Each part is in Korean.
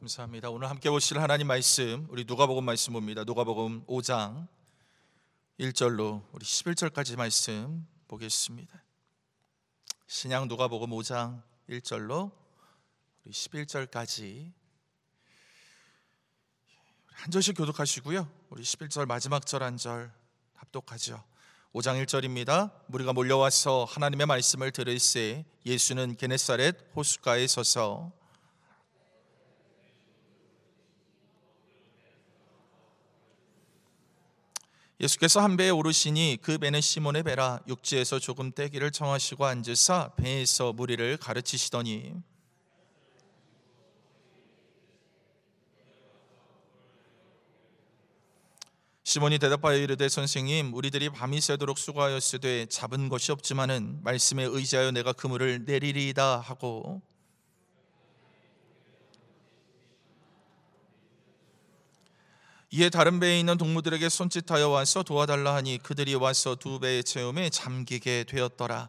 감사합니다. 오늘 함께 보실 하나님 말씀, 우리 누가복음 말씀 봅니다. 누가복음 5장 1절로 우리 11절까지 말씀 보겠습니다. 신약 누가복음 5장 1절로 우리 11절까지 한 절씩 교독하시고요. 우리 11절 마지막 절 한 절 합독하죠. 5장 1절입니다. 무리가 몰려와서 하나님의 말씀을 들을새 예수는 게네사렛 호숫가에 서서 예수께서 한 배에 오르시니 그 배는 시몬의 배라. 육지에서 조금 떼기를 청하시고 앉으사 배에서 무리를 가르치시더니 시몬이 대답하여 이르되 선생님, 우리들이 밤이 새도록 수고하였으되 잡은 것이 없지만은 말씀에 의지하여 내가 그물을 내리리이다 하고 이에 다른 배에 있는 동무들에게 손짓하여 와서 도와달라 하니 그들이 와서 두 배의 체험에 잠기게 되었더라.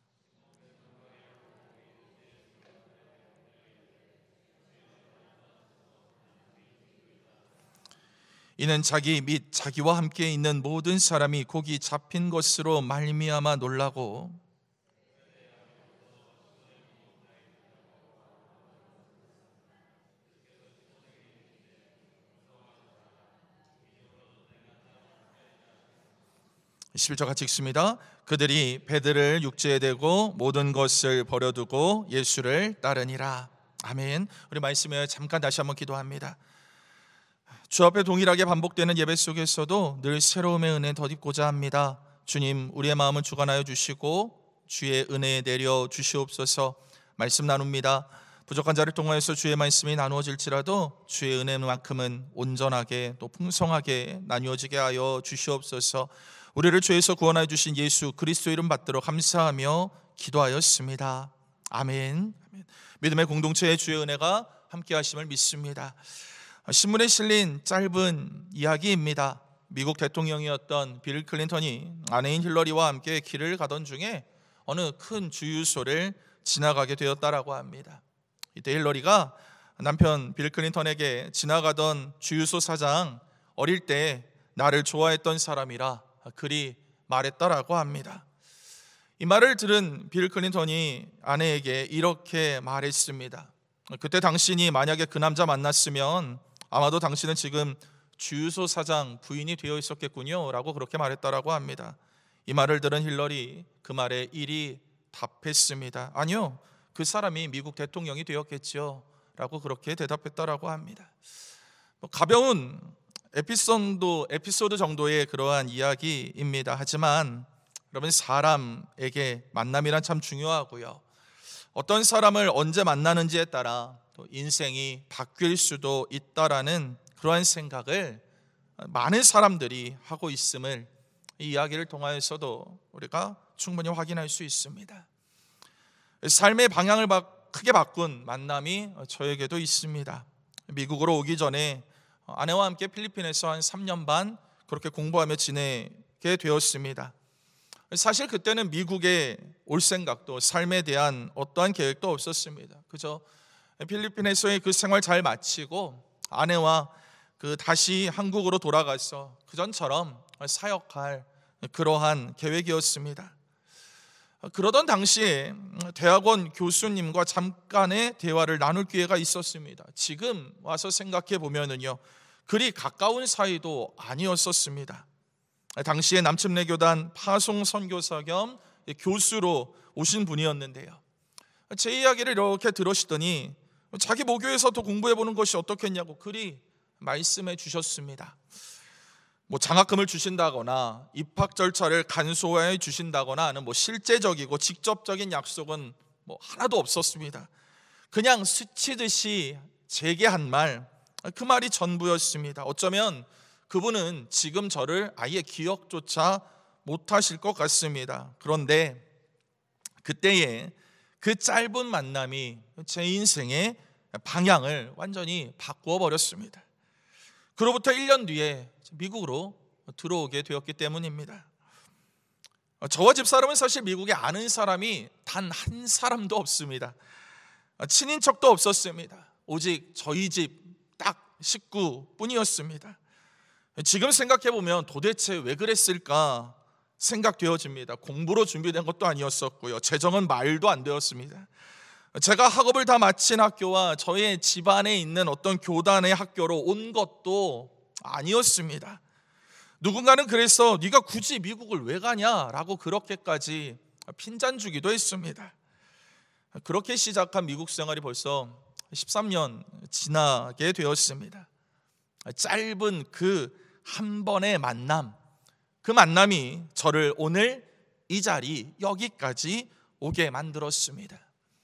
이는 자기 및 자기와 함께 있는 모든 사람이 고기 잡힌 것으로 말미암아 놀라고 (11절) 같이 읽습니다. 그들이 배들을 육지에 대고 모든 것을 버려두고 예수를 따르니라. 아멘. 우리 말씀에 잠깐 다시 한번 기도합니다. 주 앞에 동일하게 반복되는 예배 속에서도 늘 새로움의 은혜 덧입고자 합니다. 주님, 우리의 마음을 주관하여 주시고 주의 은혜에 내려 주시옵소서. 말씀 나눕니다. 부족한 자를 통하여서 주의 말씀이 나누어질지라도 주의 은혜만큼은 온전하게 또 풍성하게 나누어지게 하여 주시옵소서. 우리를 죄에서 구원하여 주신 예수 그리스도 이름 받들어 감사하며 기도하였습니다. 아멘. 믿음의 공동체의 주의 은혜가 함께 하심을 믿습니다. 신문에 실린 짧은 이야기입니다. 미국 대통령이었던 빌 클린턴이 아내인 힐러리와 함께 길을 가던 중에 어느 큰 주유소를 지나가게 되었다라고 합니다. 이때 힐러리가 남편 빌 클린턴에게 지나가던 주유소 사장, 어릴 때 나를 좋아했던 사람이라 그리 말했다라고 합니다. 이 말을 들은 빌 클린턴이 아내에게 이렇게 말했습니다. 그때 당신이 만약에 그 남자 만났으면 아마도 당신은 지금 주유소 사장 부인이 되어 있었겠군요 라고 그렇게 말했다라고 합니다. 이 말을 들은 힐러리 그 말에 이리 답했습니다. 아니요, 그 사람이 미국 대통령이 되었겠지요 라고 그렇게 대답했다라고 합니다. 가벼운 에피소드 정도의 그러한 이야기입니다. 하지만 여러분, 사람에게 만남이란 참 중요하고요, 어떤 사람을 언제 만나는지에 따라 또 인생이 바뀔 수도 있다라는 그러한 생각을 많은 사람들이 하고 있음을 이 이야기를 통하여서도 우리가 충분히 확인할 수 있습니다. 삶의 방향을 크게 바꾼 만남이 저에게도 있습니다. 미국으로 오기 전에 아내와 함께 필리핀에서 한 3년 반 그렇게 공부하며 지내게 되었습니다. 사실 그때는 미국에 올 생각도, 삶에 대한 어떠한 계획도 없었습니다. 그저 필리핀에서의 그 생활 잘 마치고 아내와 다시 한국으로 돌아가서 그전처럼 사역할 그러한 계획이었습니다. 그러던 당시에 대학원 교수님과 잠깐의 대화를 나눌 기회가 있었습니다. 지금 와서 생각해 보면은요, 그리 가까운 사이도 아니었었습니다. 당시에 남침내 교단 파송 선교사 겸 교수로 오신 분이었는데요, 제 이야기를 이렇게 들으시더니 자기 모교에서 더 공부해 보는 것이 어떻겠냐고 그리 말씀해 주셨습니다. 장학금을 주신다거나 입학 절차를 간소화해 주신다거나 하는 실제적이고 직접적인 약속은 하나도 없었습니다. 그냥 스치듯이 제게 한 말, 그 말이 전부였습니다. 어쩌면 그분은 지금 저를 아예 기억조차 못하실 것 같습니다. 그런데 그때의 그 짧은 만남이 제 인생의 방향을 완전히 바꾸어 버렸습니다. 그로부터 1년 뒤에 미국으로 들어오게 되었기 때문입니다. 저와 집사람은 사실 미국에 아는 사람이 단 한 사람도 없습니다. 친인척도 없었습니다. 오직 저희 집 식구뿐이었습니다. 지금 생각해보면 도대체 왜 그랬을까 생각되어집니다. 공부로 준비된 것도 아니었었고요, 재정은 말도 안 되었습니다. 제가 학업을 다 마친 학교와 저의 집안에 있는 어떤 교단의 학교로 온 것도 아니었습니다. 누군가는 그래서 네가 굳이 미국을 왜 가냐라고 그렇게까지 핀잔 주기도 했습니다. 그렇게 시작한 미국 생활이 벌써 13년 지나게 되었습니다. 짧은 그 한 번의 만남, 그 만남이 저를 오늘 이 자리 여기까지 오게 만들었습니다.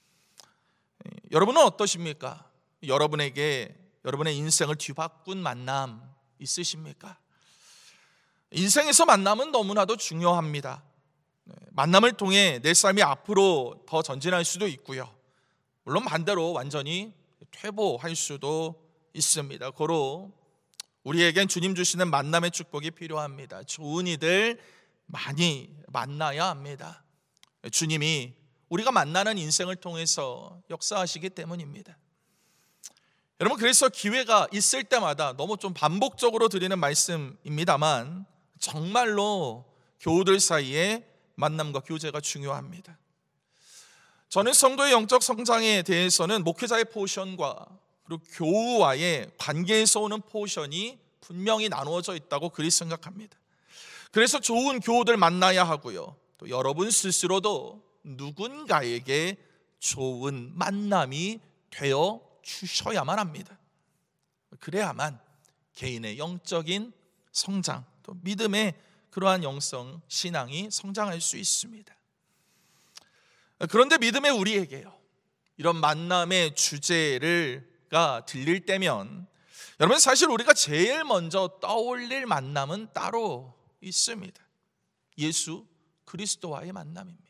여러분은 어떠십니까? 여러분에게 여러분의 인생을 뒤바꾼 만남 있으십니까? 인생에서 만남은 너무나도 중요합니다. 만남을 통해 내 삶이 앞으로 더 전진할 수도 있고요, 물론 반대로 완전히 퇴보할 수도 있습니다. 고로 우리에겐 주님 주시는 만남의 축복이 필요합니다. 좋은 이들 많이 만나야 합니다. 주님이 우리가 만나는 인생을 통해서 역사하시기 때문입니다. 여러분, 그래서 기회가 있을 때마다 너무 좀 반복적으로 드리는 말씀입니다만 정말로 교우들 사이에 만남과 교제가 중요합니다. 저는 성도의 영적 성장에 대해서는 목회자의 포션과 그리고 교우와의 관계에서 오는 포션이 분명히 나누어져 있다고 그리 생각합니다. 그래서 좋은 교우들 만나야 하고요, 또 여러분 스스로도 누군가에게 좋은 만남이 되어 주셔야만 합니다. 그래야만 개인의 영적인 성장, 또 믿음의 그러한 영성 신앙이 성장할 수 있습니다. 그런데 믿음의 우리에게요, 이런 만남의 주제가 들릴 때면 여러분, 사실 우리가 제일 먼저 떠올릴 만남은 따로 있습니다. 예수 그리스도와의 만남입니다.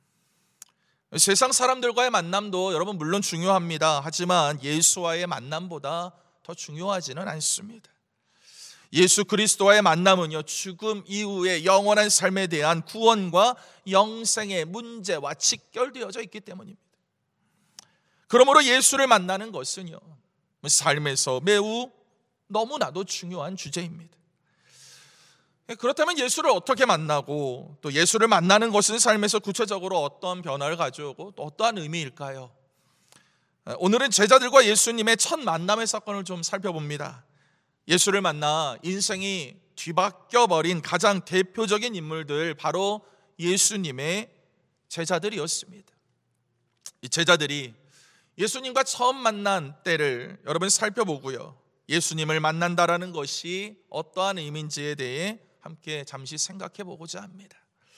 세상 사람들과의 만남도 여러분 물론 중요합니다. 하지만 예수와의 만남보다 더 중요하지는 않습니다. 예수 그리스도와의 만남은요, 죽음 이후의 영원한 삶에 대한 구원과 영생의 문제와 직결되어져 있기 때문입니다. 그러므로 예수를 만나는 것은요, 삶에서 매우 너무나도 중요한 주제입니다. 그렇다면 예수를 어떻게 만나고 또 예수를 만나는 것은 삶에서 구체적으로 어떤 변화를 가져오고 또 어떠한 의미일까요? 오늘은 제자들과 예수님의 첫 만남의 사건을 좀 살펴봅니다. 예수를 만나 인생이 뒤바뀌어 버린 가장 대표적인 인물들, 바로 예수님의 제자들이었습니다. 이 제자들이 예수님과 처음 만난 때를 여러분 살펴보고요, 예수님을 만난다라는 것이 어떠한 의미인지에 대해 함께 잠시 생각해 보고자 합니다.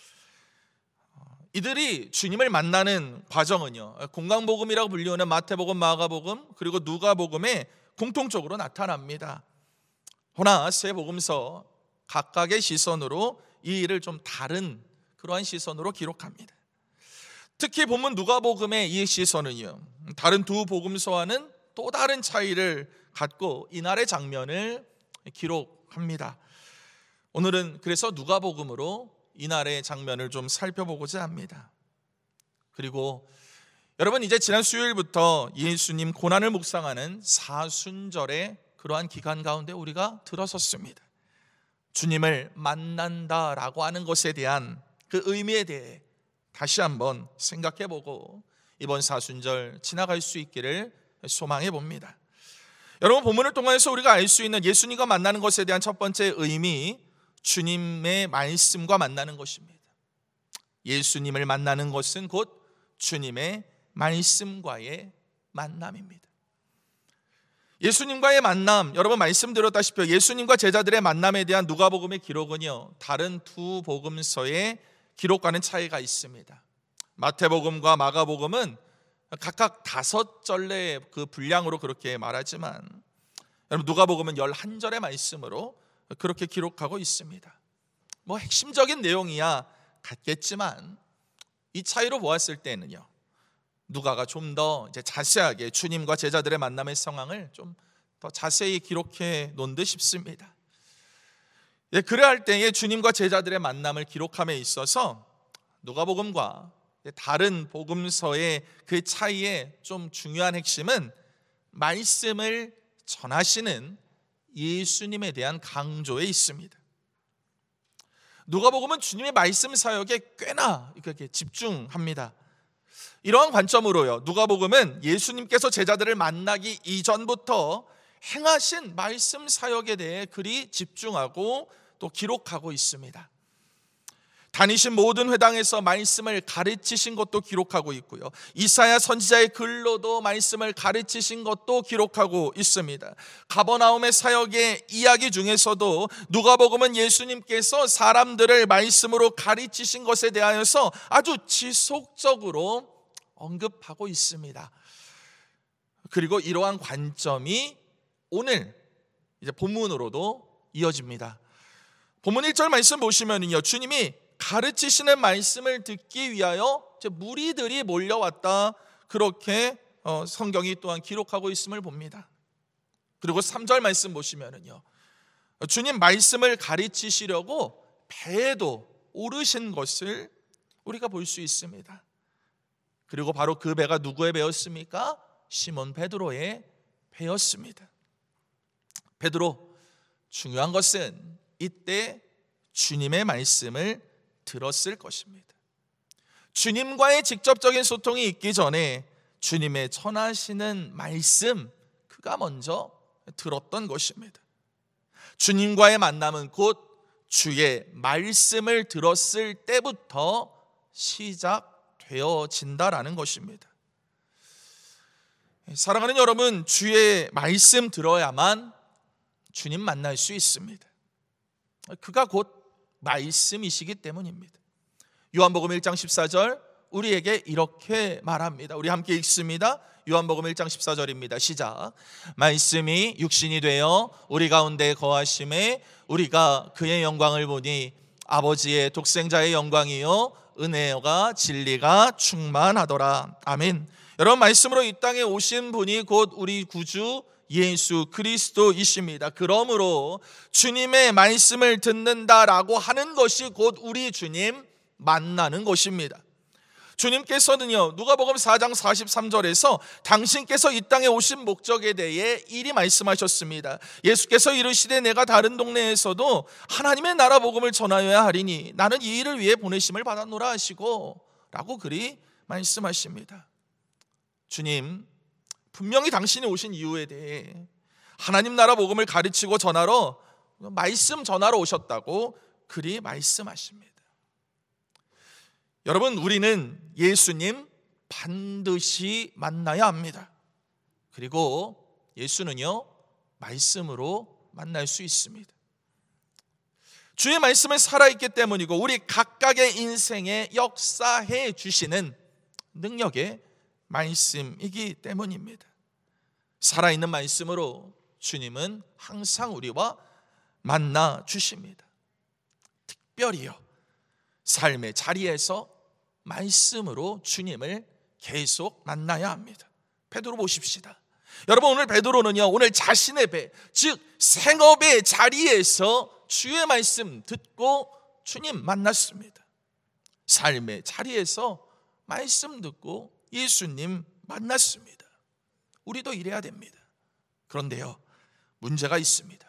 이들이 주님을 만나는 과정은요, 공강복음이라고 불리우는 마태복음, 마가복음, 그리고 누가복음에 공통적으로 나타납니다. 허나 세 복음서 각각의 시선으로 이 일을 좀 다른 그러한 시선으로 기록합니다. 특히 본문 누가복음의 이 시선은요, 다른 두 복음서와는 또 다른 차이를 갖고 이날의 장면을 기록합니다. 오늘은 그래서 누가복음으로 이날의 장면을 좀 살펴보고자 합니다. 그리고 여러분, 이제 지난 수요일부터 예수님 고난을 묵상하는 사순절의 그러한 기간 가운데 우리가 들어섰습니다. 주님을 만난다라고 하는 것에 대한 그 의미에 대해 다시 한번 생각해보고 이번 사순절 지나갈 수 있기를 소망해 봅니다. 여러분, 본문을 통해서 우리가 알 수 있는 예수님과 만나는 것에 대한 첫 번째 의미, 주님의 말씀과 만나는 것입니다. 예수님을 만나는 것은 곧 주님의 말씀과의 만남입니다. 예수님과의 만남, 여러분 말씀드렸다시피 예수님과 제자들의 만남에 대한 누가복음의 기록은요, 다른 두 복음서의 기록과는 차이가 있습니다. 마태복음과 마가복음은 각각 5절의 그 분량으로 그렇게 말하지만 여러분, 누가복음은 11절의 말씀으로 그렇게 기록하고 있습니다. 뭐 핵심적인 내용이야 같겠지만 이 차이로 보았을 때는요, 누가가 좀 더 이제 자세하게 주님과 제자들의 만남의 상황을 좀 더 자세히 기록해 놓은 듯 싶습니다. 그래야 할 때에 주님과 제자들의 만남을 기록함에 있어서 누가복음과 다른 복음서의 그 차이의 좀 중요한 핵심은 말씀을 전하시는 예수님에 대한 강조에 있습니다. 누가복음은 주님의 말씀 사역에 꽤나 이렇게 집중합니다. 이러한 관점으로요, 누가복음은 예수님께서 제자들을 만나기 이전부터 행하신 말씀 사역에 대해 그리 집중하고 또 기록하고 있습니다. 다니신 모든 회당에서 말씀을 가르치신 것도 기록하고 있고요, 이사야 선지자의 글로도 말씀을 가르치신 것도 기록하고 있습니다. 가버나움의 사역의 이야기 중에서도 누가복음은 예수님께서 사람들을 말씀으로 가르치신 것에 대하여서 아주 지속적으로 언급하고 있습니다. 그리고 이러한 관점이 오늘 이제 본문으로도 이어집니다. 본문 1절 말씀 보시면요, 주님이 가르치시는 말씀을 듣기 위하여 무리들이 몰려왔다, 그렇게 성경이 또한 기록하고 있음을 봅니다. 그리고 3절 말씀 보시면요, 주님 말씀을 가르치시려고 배에도 오르신 것을 우리가 볼 수 있습니다. 그리고 바로 그 배가 누구의 배였습니까? 시몬 베드로의 배였습니다. 베드로, 중요한 것은 이때 주님의 말씀을 들었을 것입니다. 주님과의 직접적인 소통이 있기 전에 주님의 전하시는 말씀, 그가 먼저 들었던 것입니다. 주님과의 만남은 곧 주의 말씀을 들었을 때부터 시작되어진다라는 것입니다. 사랑하는 여러분, 주의 말씀 들어야만 주님 만날 수 있습니다. 그가 곧 말씀이시기 때문입니다. 요한복음 1장 14절 우리에게 이렇게 말합니다. 우리 함께 읽습니다. 요한복음 1장 14절입니다. 시작. 말씀이 육신이 되어 우리 가운데 거하심에 우리가 그의 영광을 보니 아버지의 독생자의 영광이요 은혜가 진리가 충만하더라. 아멘. 여러분, 말씀으로 이 땅에 오신 분이 곧 우리 구주 예수 그리스도이십니다. 그러므로 주님의 말씀을 듣는다라고 하는 것이 곧 우리 주님 만나는 것입니다. 주님께서는요, 누가복음 4장 43절에서 당신께서 이 땅에 오신 목적에 대해 이리 말씀하셨습니다. 예수께서 이르시되 내가 다른 동네에서도 하나님의 나라 복음을 전하여야 하리니 나는 이 일을 위해 보내심을 받았노라 하시고 라고 그리 말씀하십니다. 주님 분명히 당신이 오신 이유에 대해 하나님 나라 복음을 가르치고 전하러, 말씀 전하러 오셨다고 그리 말씀하십니다. 여러분, 우리는 예수님 반드시 만나야 합니다. 그리고 예수는요, 말씀으로 만날 수 있습니다. 주의 말씀은 살아있기 때문이고 우리 각각의 인생에 역사해 주시는 능력의 말씀이기 때문입니다. 살아있는 말씀으로 주님은 항상 우리와 만나 주십니다. 특별히요, 삶의 자리에서 말씀으로 주님을 계속 만나야 합니다. 베드로 보십시다. 여러분, 오늘 베드로는요, 오늘 자신의 배, 즉 생업의 자리에서 주의 말씀 듣고 주님 만났습니다. 삶의 자리에서 말씀 듣고 예수님 만났습니다. 우리도 이래야 됩니다. 그런데요, 문제가 있습니다.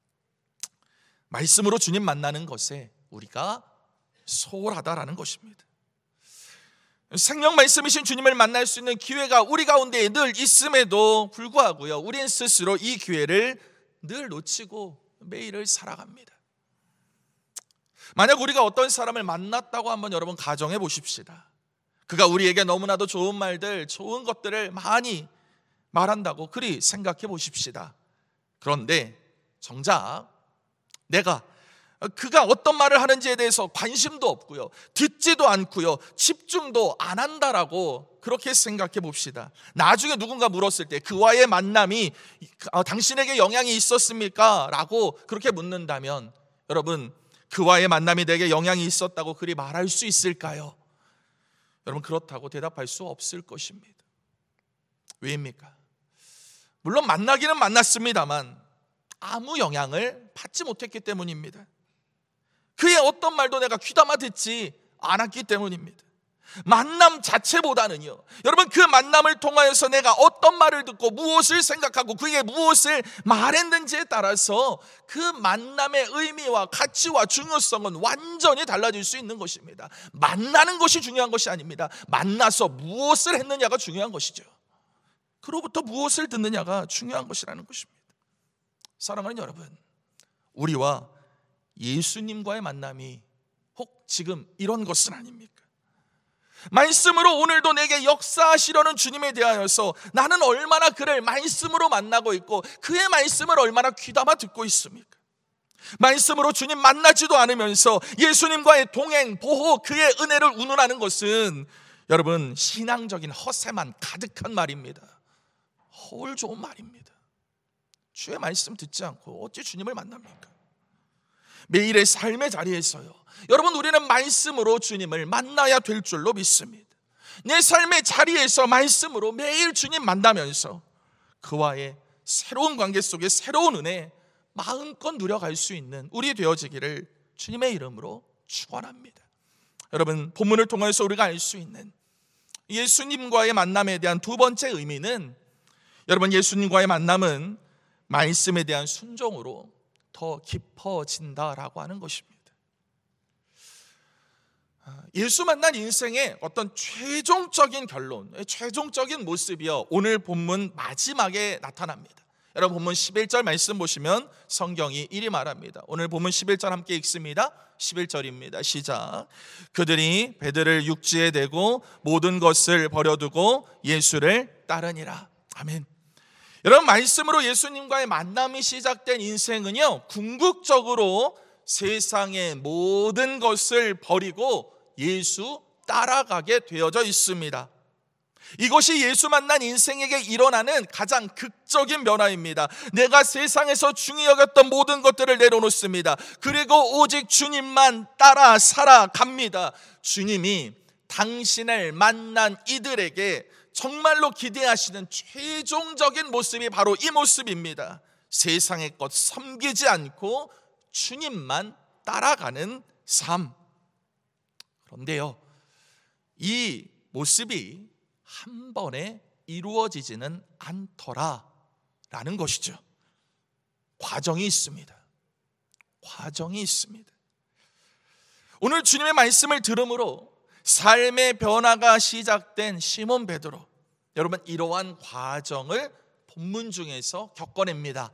말씀으로 주님 만나는 것에 우리가 소홀하다라는 것입니다. 생명 말씀이신 주님을 만날 수 있는 기회가 우리 가운데 늘 있음에도 불구하고요, 우린 스스로 이 기회를 늘 놓치고 매일을 살아갑니다. 만약 우리가 어떤 사람을 만났다고 한번 여러분 가정해 보십시다. 그가 우리에게 너무나도 좋은 말들, 좋은 것들을 많이 말한다고 그리 생각해 보십시다. 그런데 정작 그가 어떤 말을 하는지에 대해서 관심도 없고요, 듣지도 않고요, 집중도 안 한다라고 그렇게 생각해 봅시다. 나중에 누군가 물었을 때 그와의 만남이 당신에게 영향이 있었습니까? 라고 그렇게 묻는다면 여러분, 그와의 만남이 내게 영향이 있었다고 그리 말할 수 있을까요? 여러분, 그렇다고 대답할 수 없을 것입니다. 왜입니까? 물론 만나기는 만났습니다만 아무 영향을 받지 못했기 때문입니다. 그의 어떤 말도 내가 귀담아 듣지 않았기 때문입니다. 만남 자체보다는요, 여러분, 그 만남을 통하여서 내가 어떤 말을 듣고 무엇을 생각하고 그게 무엇을 말했는지에 따라서 그 만남의 의미와 가치와 중요성은 완전히 달라질 수 있는 것입니다. 만나는 것이 중요한 것이 아닙니다. 만나서 무엇을 했느냐가 중요한 것이죠. 그로부터 무엇을 듣느냐가 중요한 것이라는 것입니다. 사랑하는 여러분, 우리와 예수님과의 만남이 혹 지금 이런 것은 아닙니까? 말씀으로 오늘도 내게 역사하시려는 주님에 대하여서 나는 얼마나 그를 말씀으로 만나고 있고 그의 말씀을 얼마나 귀담아 듣고 있습니까? 말씀으로 주님 만나지도 않으면서 예수님과의 동행, 보호, 그의 은혜를 운운하는 것은 여러분, 신앙적인 허세만 가득한 말입니다. 허울 좋은 말입니다. 주의 말씀 듣지 않고 어찌 주님을 만납니까? 매일의 삶의 자리에서요, 여러분, 우리는 말씀으로 주님을 만나야 될 줄로 믿습니다. 내 삶의 자리에서 말씀으로 매일 주님 만나면서 그와의 새로운 관계 속에 새로운 은혜 마음껏 누려갈 수 있는 우리 되어지기를 주님의 이름으로 축원합니다. 여러분, 본문을 통해서 우리가 알 수 있는 예수님과의 만남에 대한 두 번째 의미는, 여러분, 예수님과의 만남은 말씀에 대한 순종으로 더 깊어진다라고 하는 것입니다. 예수 만난 인생의 어떤 최종적인 결론, 최종적인 모습이요, 오늘 본문 마지막에 나타납니다. 여러분, 본문 11절 말씀 보시면 성경이 이리 말합니다. 오늘 본문 11절 함께 읽습니다. 11절입니다. 시작. 그들이 베드로를 육지에 대고 모든 것을 버려두고 예수를 따르니라. 아멘. 여러분, 말씀으로 예수님과의 만남이 시작된 인생은요, 궁극적으로 세상의 모든 것을 버리고 예수 따라가게 되어져 있습니다. 이것이 예수 만난 인생에게 일어나는 가장 극적인 변화입니다. 내가 세상에서 중히 여겼던 모든 것들을 내려놓습니다. 그리고 오직 주님만 따라 살아갑니다. 주님이 당신을 만난 이들에게 정말로 기대하시는 최종적인 모습이 바로 이 모습입니다. 세상의 것 섬기지 않고 주님만 따라가는 삶. 그런데요, 이 모습이 한 번에 이루어지지는 않더라라는 것이죠. 과정이 있습니다. 과정이 있습니다. 오늘 주님의 말씀을 들음으로 삶의 변화가 시작된 시몬 베드로, 여러분, 이러한 과정을 본문 중에서 겪어냅니다.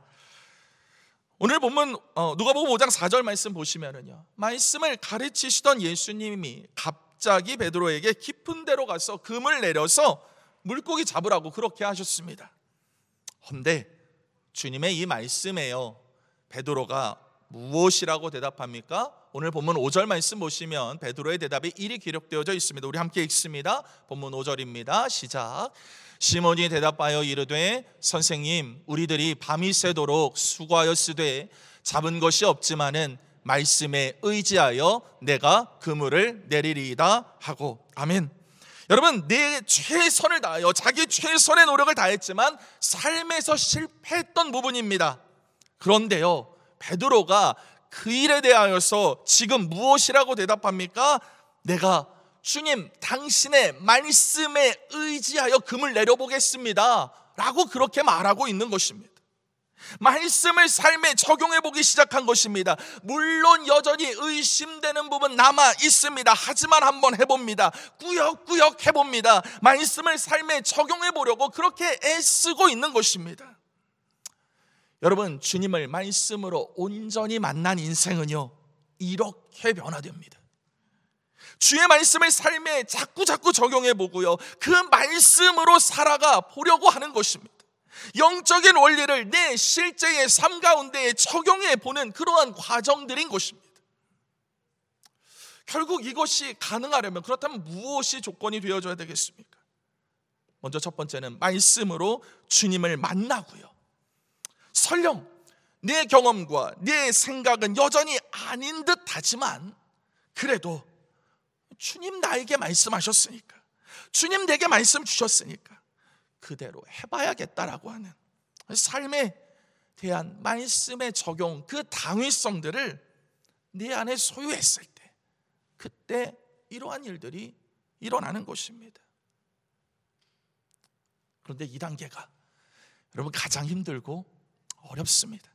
오늘 본문 누가복음 5장 4절 말씀 보시면은요, 말씀을 가르치시던 예수님이 갑자기 베드로에게 깊은 데로 가서 금을 내려서 물고기 잡으라고 그렇게 하셨습니다. 그런데 주님의 이 말씀에요, 베드로가 무엇이라고 대답합니까? 오늘 본문 5절 말씀 보시면 베드로의 대답이 이리 기록되어져 있습니다. 우리 함께 읽습니다. 본문 5절입니다. 시작. 시몬이 대답하여 이르되 선생님, 우리들이 밤이 새도록 수고하였으되 잡은 것이 없지만은 말씀에 의지하여 내가 그물을 내리리이다 하고. 아멘. 여러분, 내 최선을 다하여 자기 최선의 노력을 다했지만 삶에서 실패했던 부분입니다. 그런데요, 베드로가 그 일에 대하여서 지금 무엇이라고 대답합니까? 내가 주님 당신의 말씀에 의지하여 금을 내려보겠습니다 라고 그렇게 말하고 있는 것입니다. 말씀을 삶에 적용해 보기 시작한 것입니다. 물론 여전히 의심되는 부분 남아 있습니다. 하지만 한번 해봅니다. 꾸역꾸역 해봅니다. 말씀을 삶에 적용해 보려고 그렇게 애쓰고 있는 것입니다. 여러분, 주님을 말씀으로 온전히 만난 인생은요, 이렇게 변화됩니다. 주의 말씀을 삶에 자꾸 적용해 보고요, 그 말씀으로 살아가 보려고 하는 것입니다. 영적인 원리를 내 실제의 삶 가운데에 적용해 보는 그러한 과정들인 것입니다. 결국 이것이 가능하려면, 그렇다면 무엇이 조건이 되어줘야 되겠습니까? 먼저 첫 번째는 말씀으로 주님을 만나고요, 설령 내 경험과 내 생각은 여전히 아닌 듯 하지만 그래도 주님 나에게 말씀하셨으니까, 주님 내게 말씀 주셨으니까 그대로 해봐야겠다라고 하는 삶에 대한 말씀의 적용, 그 당위성들을 내 안에 소유했을 때, 그때 이러한 일들이 일어나는 것입니다. 그런데 이 단계가 여러분 가장 힘들고 어렵습니다.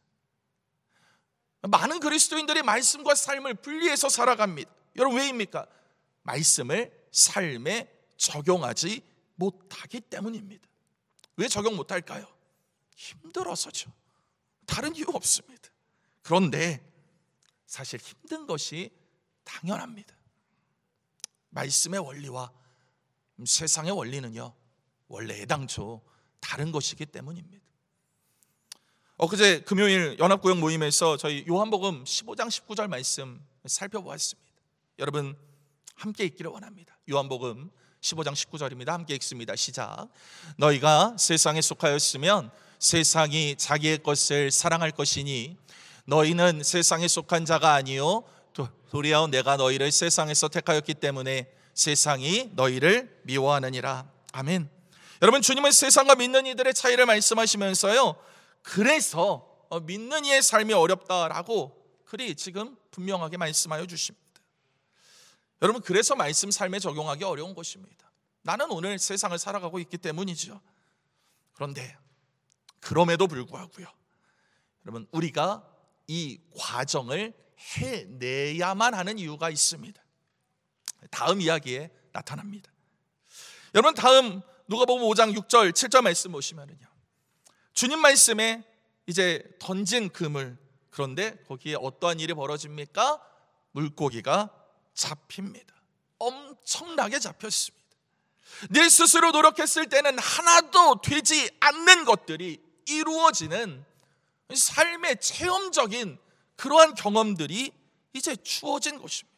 많은 그리스도인들이 말씀과 삶을 분리해서 살아갑니다. 여러분 왜입니까? 말씀을 삶에 적용하지 못하기 때문입니다. 왜 적용 못할까요? 힘들어서죠. 다른 이유 없습니다. 그런데 사실 힘든 것이 당연합니다. 말씀의 원리와 세상의 원리는요, 원래 애당초 다른 것이기 때문입니다. 엊그제 금요일 연합구역 모임에서 저희 요한복음 15장 19절 말씀 살펴보았습니다. 여러분 함께 읽기를 원합니다. 요한복음 15장 19절입니다. 함께 읽습니다. 시작. 너희가 세상에 속하였으면 세상이 자기의 것을 사랑할 것이니 너희는 세상에 속한 자가 아니요 도리어 내가 너희를 세상에서 택하였기 때문에 세상이 너희를 미워하느니라. 아멘. 여러분 주님은 세상과 믿는 이들의 차이를 말씀하시면서요, 그래서 믿는 이의 삶이 어렵다라고 그리 지금 분명하게 말씀하여 주십니다. 여러분 그래서 말씀 삶에 적용하기 어려운 것입니다. 나는 오늘 세상을 살아가고 있기 때문이죠. 그런데 그럼에도 불구하고요, 여러분 우리가 이 과정을 해내야만 하는 이유가 있습니다. 다음 이야기에 나타납니다. 여러분 다음 누가복음 5장 6절 7절 말씀 보시면은요, 주님 말씀에 이제 던진 그물, 그런데 거기에 어떠한 일이 벌어집니까? 물고기가 잡힙니다. 엄청나게 잡혔습니다. 내 스스로 노력했을 때는 하나도 되지 않는 것들이 이루어지는 삶의 체험적인 그러한 경험들이 이제 주어진 것입니다.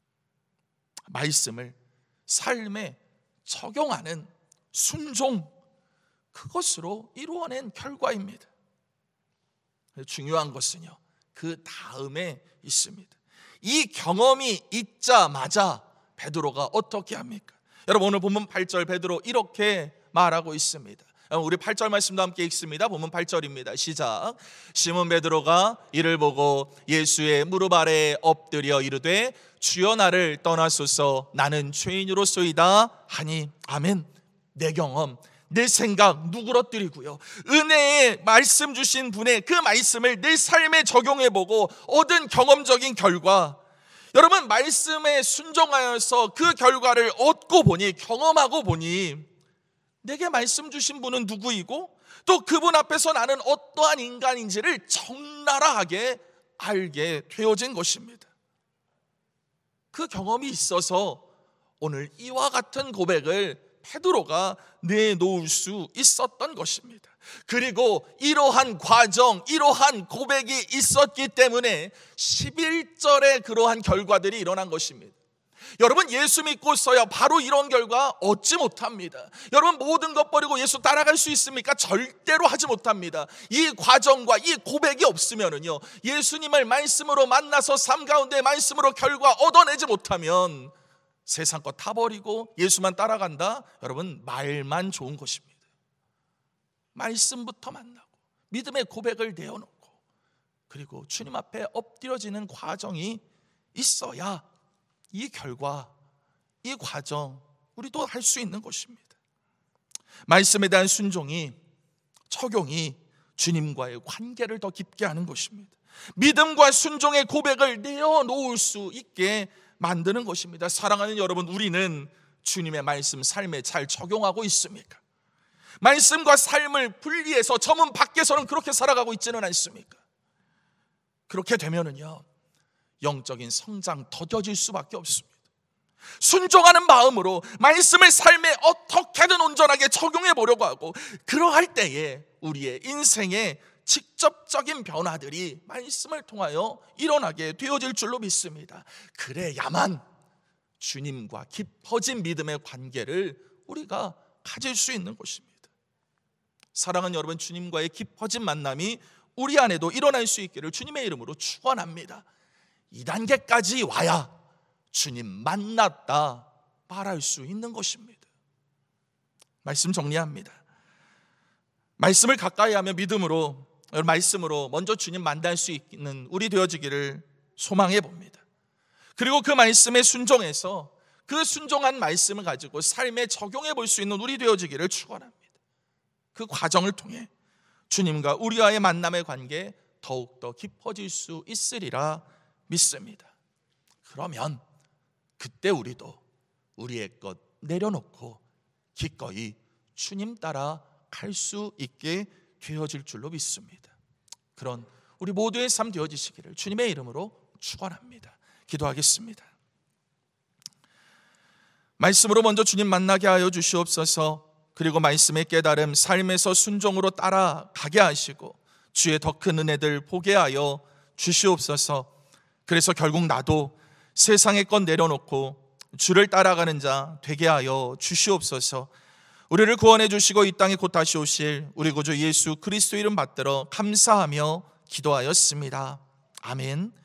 말씀을 삶에 적용하는 순종, 그것으로 이루어낸 결과입니다. 중요한 것은요, 그 다음에 있습니다. 이 경험이 있자마자 베드로가 어떻게 합니까? 여러분 오늘 본문 8절 베드로 이렇게 말하고 있습니다. 우리 8절 말씀도 함께 읽습니다. 본문 8절입니다. 시작. 시몬 베드로가 이를 보고 예수의 무릎 아래에 엎드려 이르되 주여 나를 떠나소서 나는 죄인으로소이다 하니. 아멘. 내 경험, 내 생각 누그러뜨리고요, 은혜의 말씀 주신 분의 그 말씀을 내 삶에 적용해보고 얻은 경험적인 결과, 여러분 말씀에 순종하여서 그 결과를 얻고 보니, 경험하고 보니 내게 말씀 주신 분은 누구이고 또 그분 앞에서 나는 어떠한 인간인지를 적나라하게 알게 되어진 것입니다. 그 경험이 있어서 오늘 이와 같은 고백을 베드로가 내놓을 수 있었던 것입니다. 그리고 이러한 과정, 이러한 고백이 있었기 때문에 11절에 그러한 결과들이 일어난 것입니다. 여러분 예수 믿고서야 바로 이런 결과 얻지 못합니다. 여러분 모든 것 버리고 예수 따라갈 수 있습니까? 절대로 하지 못합니다. 이 과정과 이 고백이 없으면은요, 예수님을 말씀으로 만나서 삶 가운데 말씀으로 결과 얻어내지 못하면 세상 거 다 버리고 예수만 따라간다? 여러분 말만 좋은 것입니다. 말씀부터 만나고 믿음의 고백을 내어놓고 그리고 주님 앞에 엎드려지는 과정이 있어야 이 결과, 이 과정 우리도 할 수 있는 것입니다. 말씀에 대한 순종이, 적용이 주님과의 관계를 더 깊게 하는 것입니다. 믿음과 순종의 고백을 내어놓을 수 있게 만드는 것입니다. 사랑하는 여러분, 우리는 주님의 말씀 삶에 잘 적용하고 있습니까? 말씀과 삶을 분리해서 저 문 밖에서는 그렇게 살아가고 있지는 않습니까? 그렇게 되면은요, 영적인 성장 더뎌질 수밖에 없습니다. 순종하는 마음으로 말씀을 삶에 어떻게든 온전하게 적용해 보려고 하고, 그러할 때에 우리의 인생의 직접적인 변화들이 말씀을 통하여 일어나게 되어질 줄로 믿습니다. 그래야만 주님과 깊어진 믿음의 관계를 우리가 가질 수 있는 것입니다. 사랑하는 여러분, 주님과의 깊어진 만남이 우리 안에도 일어날 수 있기를 주님의 이름으로 축원합니다. 이 단계까지 와야 주님 만났다 말할 수 있는 것입니다. 말씀 정리합니다. 말씀을 가까이 하며 믿음으로, 말씀으로 먼저 주님 만날 수 있는 우리 되어지기를 소망해 봅니다. 그리고 그 말씀에 순종해서 그 순종한 말씀을 가지고 삶에 적용해 볼 수 있는 우리 되어지기를 축원합니다. 그 과정을 통해 주님과 우리와의 만남의 관계 더욱더 깊어질 수 있으리라 믿습니다. 그러면 그때 우리도 우리의 것 내려놓고 기꺼이 주님 따라 갈 수 있게 되어질 줄로 믿습니다. 그런 우리 모두의 삶 되어지시기를 주님의 이름으로 축원합니다. 기도하겠습니다. 말씀으로 먼저 주님 만나게 하여 주시옵소서. 그리고 말씀의 깨달음, 삶에서 순종으로 따라가게 하시고 주의 더 큰 은혜들 보게 하여 주시옵소서. 그래서 결국 나도 세상의 것 내려놓고 주를 따라가는 자 되게 하여 주시옵소서. 우리를 구원해 주시고 이 땅에 곧 다시 오실 우리 구주 예수 그리스도 이름 받들어 감사하며 기도하였습니다. 아멘.